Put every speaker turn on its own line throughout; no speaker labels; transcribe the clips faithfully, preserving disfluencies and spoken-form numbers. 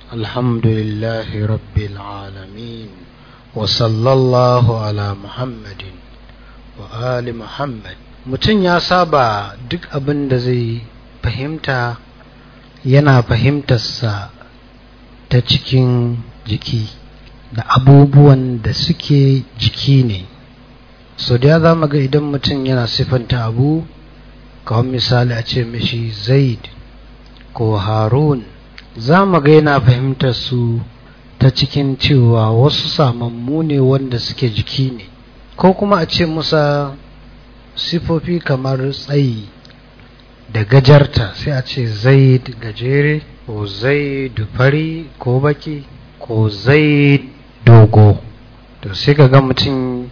الحمد لله رب العالمين وصلى الله على محمد وآل محمد. Mutum ya saba duk abin da zai fahimta yana fahimtarsa ta cikin jiki da abubuwan da suke jiki ne. So da za mu ga idan mutum yana siffanta abu, kawai misali a ce mishi Zaid ko Harun, za mu ga yana fahimtar su ta cikin cewa wasu samammu ne wanda suke jiki ne, ko kuma a ce musa sifofi kamar tsayi da gajarta, sai a ce Zaid gajere ko Zaid fari ko baki ko Zaid dogo. To sai ka ga mutum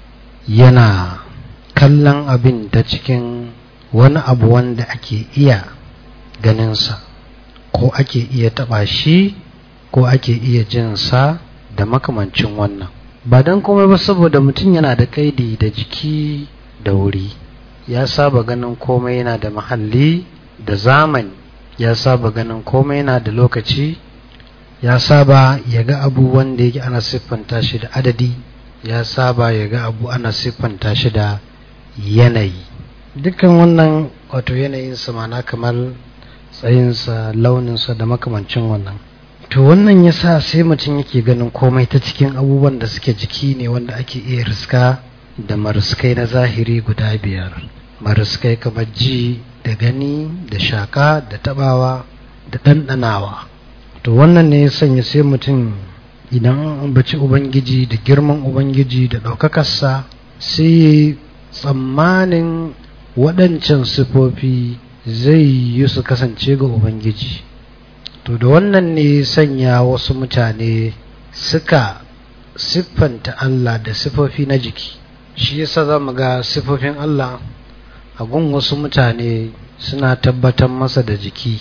yana kallon abin ta cikin wani abu wanda ake iya ganinsa, ko ake iya taɓa shi, ko ake iya jinsa da makamancin wannan. Ba don komai ba saboda mutum yana da kaidi da jiki da wuri, ya saba ganin komai yana da mahalli da zamani, ya saba ganin komai yana da lokaci, ya saba ya ga abu wanda yake ana siffanta shi da adadi, ya saba ya ga abu ana siffanta shi da yanayi. Dukkan wannan wato yanayinsa mana kamar tsayinsa, launinsa da makamancin wannan. To wannan ya sa sai mutum yake ganin komai ta cikin abubuwan da suke jiki ne wanda ake iya riska da mariskai na zahiri guda biyar. Mariskai kamar ji da gani da shaka da tabawa da ɗanɗanawa. To wannan ne ya sanya sai mutum idan an ambaci Ubangiji da girman Ubangiji da ɗaukakarsa, sai tsammanin waɗancan sifofi zai yi su kasance ga Ubangiji. To da wannan ne sanya wasu mutane suka siffanta Allah da sifofi na jiki. Shi yasa za mu ga sifofin Allah a gun wasu mutane suna tabbatar masa da jiki,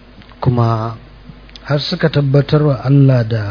kuma har suka tabbatar wa Allah da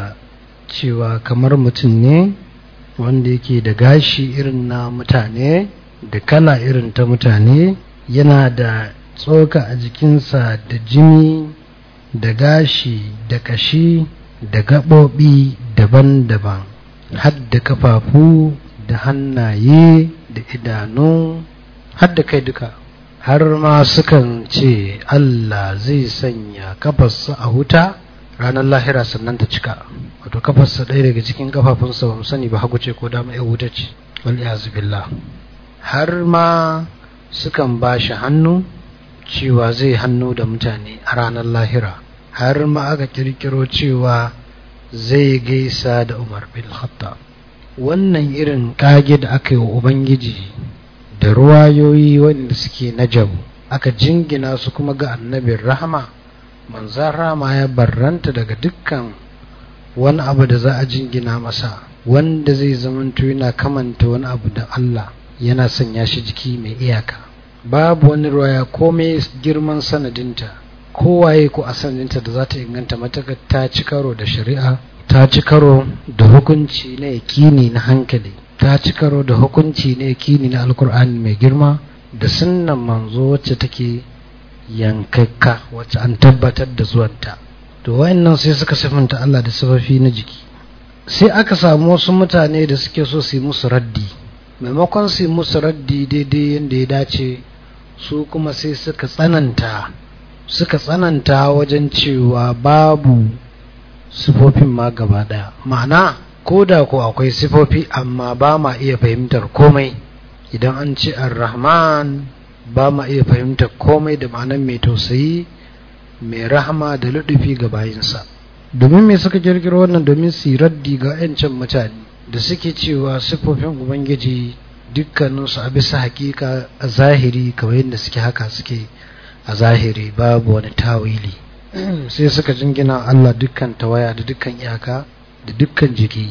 cewa kamar mutum ne wanda yake da gashi irin na mutane, da kala irin ta mutane, yana da tsoka a jikinsa da jini da gashi da kashi da gaɓoɓi daban-daban, har da kafafu da hannaye da idanu har da kai duka. Har ma sukan ce Allah zai sanya kafarsa a wuta ranar lahira sannan ta cika. Wato kafarsa ɗaya daga cikin kafafunsa ba mu sani ba hagu ce ko dama ya wuta ce, wal iyazu billah. Har ma sukan ba shi hannu cewa zai hannu da mutane a ranar lahira. Har ma aka kirkiro cewa zai gaisa da Umar bin Khattab. Wannan irin kage da aka yi wa Ubangiji da ruwayoyi wanda suke najabu aka jingina su kuma ga annabin rahama, manzan rahama ya barranta daga dukkan wani abu da za a jingina masa wanda zai zamanto yana kamanta wani abu da Allah, yana sanya shi jiki mai iyaka. Babu wani ruwaya komai girman sanadinta, kowaye ko asalinta da za ta inganta matakar ta ci karo da shari'a, ta ci karo da hukunci na yakini na hankali, ta ci karo da hukunci na yakini na alkur'ani mai girma da sunnan manzo wacce take yankakka, wacce an tabbatar da zuwanta. To wayannan sai suka sifanta Allah da sifofi na jiki. Sai aka samu wasu mutane da suke so su yi musu raddi, maimakon su yi musu raddi daidai yadda ya dace, su kuma sai suka tsananta suka tsananta wajen cewa babu sifofin ma gaba daya. Ma'ana ko da ko akwai sifofi amma ba ma iya fahimtar komai. Idan an ce ar-Rahman ba ma iya fahimtar komai da ma'anar mai tausayi, mai rahama da ludufi ga bayinsa. Domin me suka kirkiro wannan? Domin su yi raddi ga 'yancan mutane da suke cewa sifofin Ubangiji dukkaninsu a bisa hakika a zahiri kamar yadda suke haka suke a zahiri, babu wani tawili. Sai suka jingina Allah dukkan tawaya da dukkan iyaka da dukkan jiki.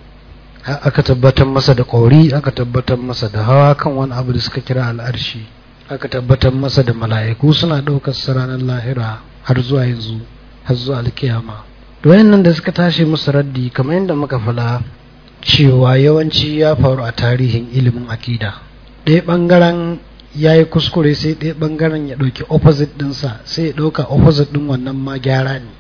Aka tabbatar masa da ƙauri, aka tabbatar masa da hawa kan wani abu da suka kira al'arshi, aka tabbatar masa da mala'iku suna ɗaukar sa ranar lahira har zuwa yanzu, har zuwa alkiyama. Da wayannan da suka tashi musu raddi, kamar yadda muka fala cewa yawanci ya faru a tarihin ilimin akida. Ɗaya ɓangaren ya yi kuskure sai ɗaya ɓangaren ya ɗauki opposite ɗinsa, sai ya ɗauka opposite ɗin wannan ma gyara ne.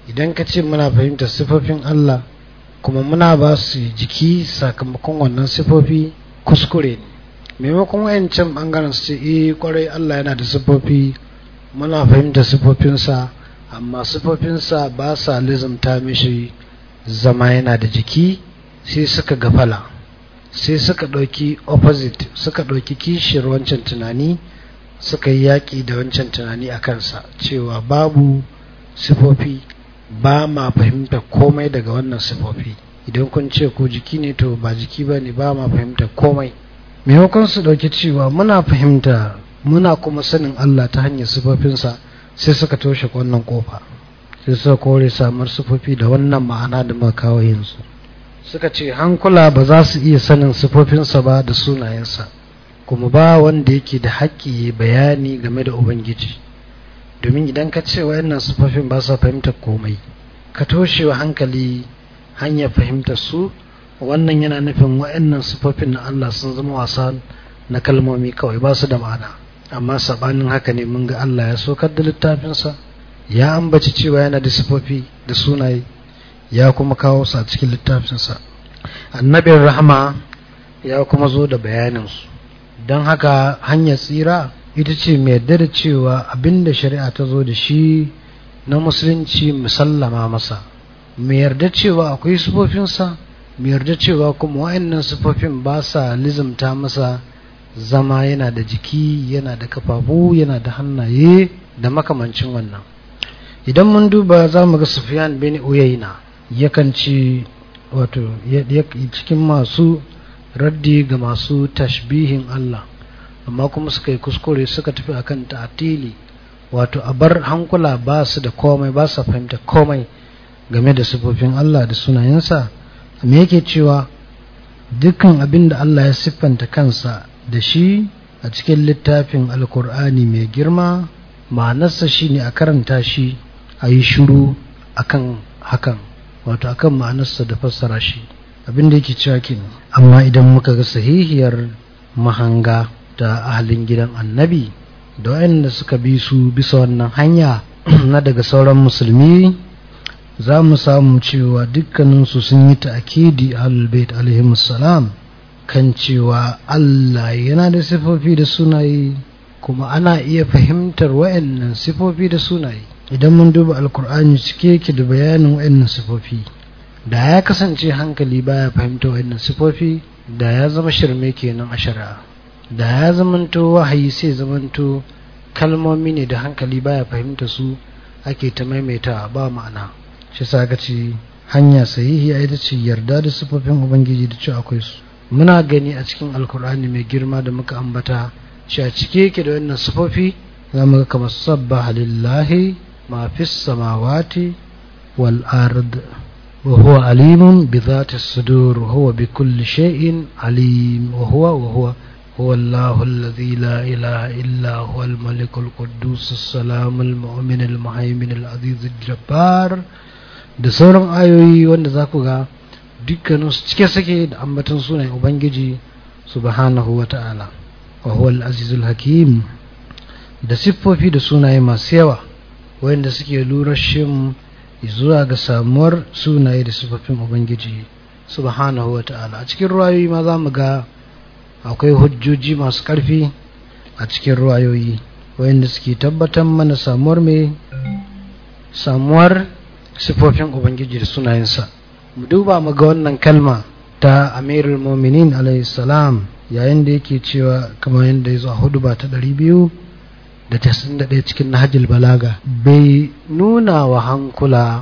idan ka ce muna fahimtar sifofin Allah kuma muna ba su jiki sakamakon wannan sifofi, kuskure ne. Maimakon wayancan bangaren su ce eh kwarai Allah yana da sifofi, muna fahimtar sifofinsa, amma sifofinsa ba sa lizumta mishi zama yana da jiki, sai suka gafala, sai suka ɗauki opposite, suka ɗauki kishiyar wancan tunani, suka yi yaƙi da wancan tunani a kansa cewa babu sifofi, ba ma fahimta komai daga wannan sifofi. Idan kun ce ko jiki ne to ba jiki ba ne, ba ma fahimta komai. Maimakon su ɗauki cewa muna fahimta muna kuma sanin Allah ta hanyar sifofinsa, sai suka toshe wannan kofa, sai suka kore samar sifofi da wannan ma'ana da muka kawo yanzu. Suka ce hankula ba za su iya sanin sifofinsa ba da sunayensa, kuma ba wanda yake da haƙƙi bayani game da Ubangiji. Domin idan ka ce wayannan sifofin ba sa fahimtar komai, ka toshe wa hankali hanyar fahimtar su, wannan yana nufin wayannan sifofin na Allah sun zama wasa na kalmomi kawai, ba su da ma'ana. Amma sabanin haka ne mun ga Allah ya saukar da littafinsa, ya ambaci cewa yana da sifofi da sunaye, ya kuma kawo su a cikin littafinsa. Annabin rahama ya kuma zo da bayaninsu. Don haka hanyar tsira ita ce mai yarda da cewa abinda shari'a ta zo da shi na musulunci musallama masa, mai yarda cewa akwai sifofinsa, mai yarda cewa kuma wa'annan sifofin ba sa lizimta masa zama yana da jiki, yana da kafafu, yana da hannaye da makamancin wannan. Idan mun duba za mu ga Sufyan bin Uyayna yakan ci wato cikin masu raddi ga masu tashbihin Allah, amma kuma suka yi kuskure, suka tafi akan ta'tili, wato a bar hankula ba su da komai, ba su fahimta komai game da sifofin Allah da sunayensa. Me yake cewa dukkan abin da Allah ya siffanta kansa da shi a cikin littafin Alkur'ani mai girma, ma'anarsa shine a karanta shi a yi shiru akan hakan, wato akan ma'anarsa da fassara shi, abin da yake cewa kenan. Amma idan muka ga sahihiyar mahanga da ahalin gidan annabi da wayanda suka bi su bisa wannan hanya na daga sauran musulmi, za mu samu cewa dukkaninsu sun yi ta'akidi ahlul bait alaihimus salam kan cewa Allah yana da sifofi da sunaye, kuma ana iya fahimtar wayannan sifofi da sunaye. Idan mun duba alkur'ani cike yake da bayanin wayannan sifofi, da ya kasance hankali baya fahimta wayannan sifofi, da ya zama shirme kenan a shari'a, da ya zamanto wahayi sai zamanto kalmomi ne da hankali baya fahimta su ake ta maimaita ba ma'ana. Shi sa ka ce hanya sahihiya ita ce yarda da sifofin Ubangiji da cewa akwai su. Muna gani a cikin alkur'ani mai girma da muka ambata shi a cike yake da wannan sifofi. za mu ga kamar sabbaha lillahi ma fis samawati wal ard wa huwa alimun bi dhati as-sudur wa huwa bi kulli shay'in alim wa huwa wa huwa هو الله الذي لا إله إلا هو الملك القدوس السلام المؤمن المهيمن العزيز الجبار. Da sauran ayoyi wanda za ku ga dukkanin su cike suke da ambaton sunayen Ubangiji subhanahu wa ta'ala. Wa huwa al-azizul hakim, da siffofi da sunaye masu yawa wanda suke lura shin zuwa ga samuwar sunaye da siffofin Ubangiji subhanahu wa ta'ala. A cikin ruwayoyi ma za mu ga akwai hujjoji masu ƙarfi a cikin ruwayoyi wanda suke tabbatar mana samuwar mai samuwar sifofin Ubangiji da sunayensa. Mu duba mu ga wannan kalma ta Amirul Mu'minin alayhi salam yayin da yake cewa kamar yadda ya zo a huduba ta ɗari biyu da tasa'in da ɗaya cikin Nahjul Balaga, bai nuna wa hankula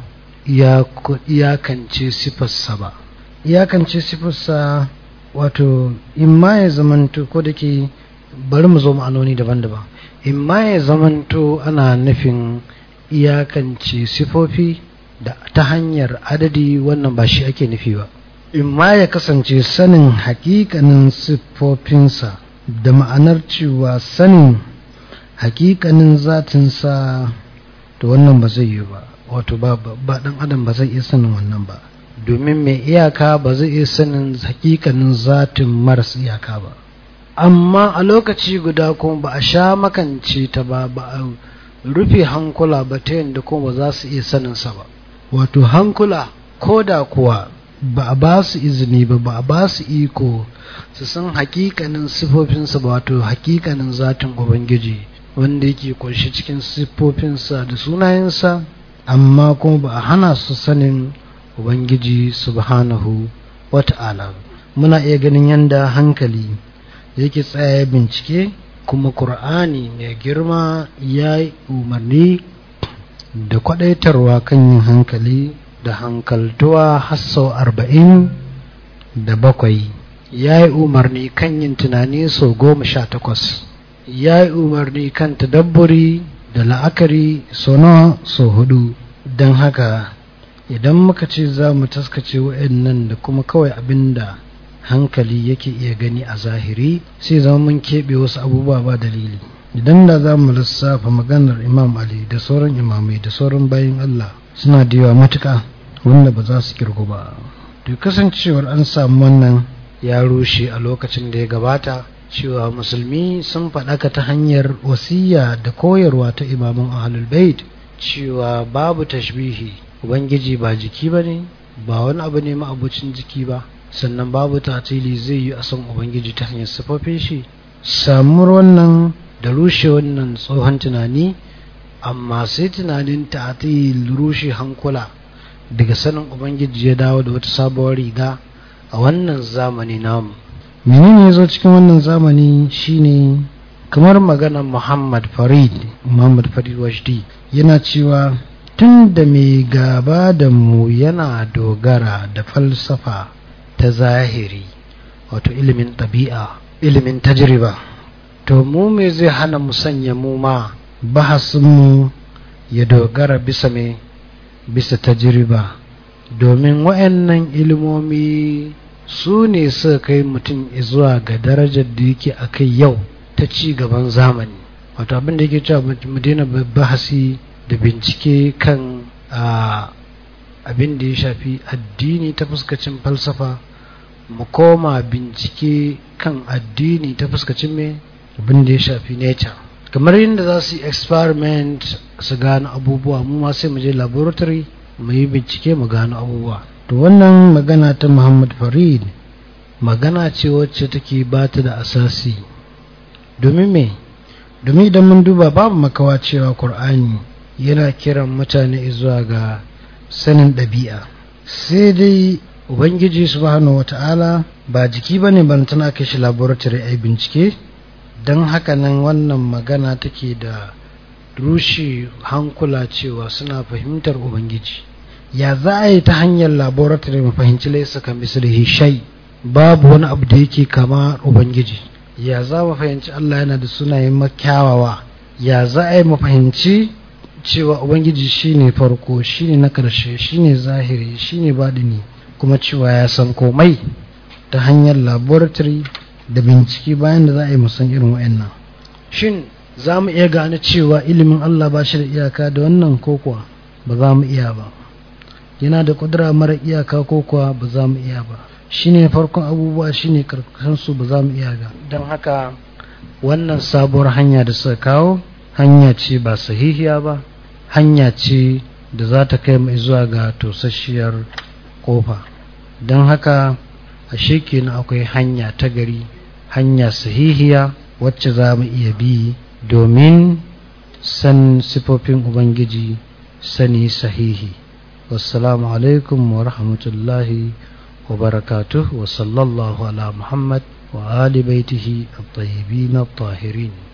iyakance sifarsa ba. Iyakance sifarsa wato in ma ya zamanto, ko da ke bari mu zo ma'anoni daban-daban, in ma ya zamanto ana nufin iyakance sifofi da ta hanyar adadi, wannan ba shi ake nufi ba. In ma ya kasance sanin hakikanin sifofinsa da ma'anar cewa sanin hakikanin zatinsa, to wannan ba zai yi ba, wato ba ba dan adam ba zai iya sanin wannan ba, domin mai iyaka ba zai iya sanin hakikanin zatin maras iyaka ba. Amma a lokaci guda kuma ba a sha makance ta ba, ba a rufe hankula ba ta yadda kuma ba za su iya saninsa ba. wato hankula ko da kuwa ba a ba su izini ba ba a ba su iko su san hakikanin sifofinsa ba, wato hakikanin zatin ubangiji wanda yake kunshi cikin sifofinsa da sunayensa, amma kuma ba a hana su sanin ubangiji subhanahu wata'ala. Muna iya ganin yanda hankali yake tsaya bincike, kuma Qur'ani mai girma ya yi umarni da kwadaitarwa kan yin hankali da hankaltuwa har sau arba'in da bakwai. Ya yi umarni kan yin tunani sau goma sha takwas. Ya yi umarni kan tadabburi da la'akari sau nawa? Sau hudu. Don haka idan muka ce za mu taskace wa'annan da kuma kawai abinda hankali yake iya gani a zahiri, sai zama mun keɓe wasu abubuwa ba dalili. Idan da za mu lissafa maganar Imam Ali da sauran imamai da sauran bayin Allah, suna da yawa matuƙa wanda ba za su kirgu ba. To kasancewar an samu wannan ya rushe a lokacin da ya gabata, cewa musulmi sun faɗaka ta hanyar wasiya da koyarwa ta imaman ahlul bait cewa babu tashbihi, ubangiji ba jiki bane, ba wani abu ne ma'abucin jiki ba, sannan babu tatili zai yi a san ubangiji ta hanyar sifofin shi. Samuwar wannan da rushe wannan tsohon tunani, amma sai tunanin ta'til rushe hankula daga sanin ubangiji ya dawo da wata sabuwar riga a wannan zamani namu. Menene yazo cikin wannan zamani shine kamar maganar Muhammad Farid Muhammad Farid Wajdi yana cewa tun da mai gaba da mu yana dogara da falsafa ta zahiri, wato ilimin ɗabi'a, ilimin tajriba, to mu me zai hana mu sanya mu ma bahasinmu ya dogara bisa me bisa tajriba, domin wayannan ilimomi su ne suka kai mutum zuwa ga darajar da yake akai yau ta ci gaban zamani. Wato abin da yake cewa mu daina bahasi da bincike kan abin da ya shafi addini ta fuskacin falsafa, mu koma bincike kan addini ta fuskacin me abin da ya shafi nature. Kamar yadda za su yi experiment su gano abubuwa, mu ma sai mu je laboratory mu yi bincike mu gano abubuwa. To wannan magana ta Muhammad Farid magana ce wacce take ba ta da asasi. Domin me? Domin idan mun duba babu makawa cewa Qur'ani yana kiran mutane zuwa ga sanin ɗabi'a, sai dai ubangiji subhanahu wata'ala ba jiki bane ban tana kai shi laboratory ai bincike. Don haka nan wannan magana take da rushe hankula cewa suna fahimtar ubangiji. Ya za a yi ta hanyar laboratory mu fahimci laisa kan mislihi shay, babu wani abu da yake kama ubangiji. Ya za mu fahimci Allah yana da sunayen makyawawa? Ya za a yi mu fahimci cewa ubangiji shine farko, shine na karshe, shine zahiri, shine badini, kuma cewa ya san komai? Ta hanyar laboratory da bincike bayan da za a yi musan irin wa'annan. Shin za mu iya gane cewa ilimin Allah ba shi da iyaka da wannan ko kuwa ba za mu iya ba? Yana da kudura mara iyaka ko kuwa ba za mu iya ba? Shine farkon abubuwa, shine karkashin su, ba za mu iya ga. Don haka wannan sabuwar hanya da suka kawo hanya ce ba sahihiya ba, hanya ce da za ta kai mu zuwa ga tosasshiyar kofa. Don haka ashe kenan akwai hanya ta gari, hanya sahihiya wacce za mu iya bi domin san sifofin ubangiji sani sahihi. Wassalamu alaikum wa rahmatullahi wa barakatuh, wa sallallahu ala Muhammad wa ali baitihi at-tayyibin at-tahirin.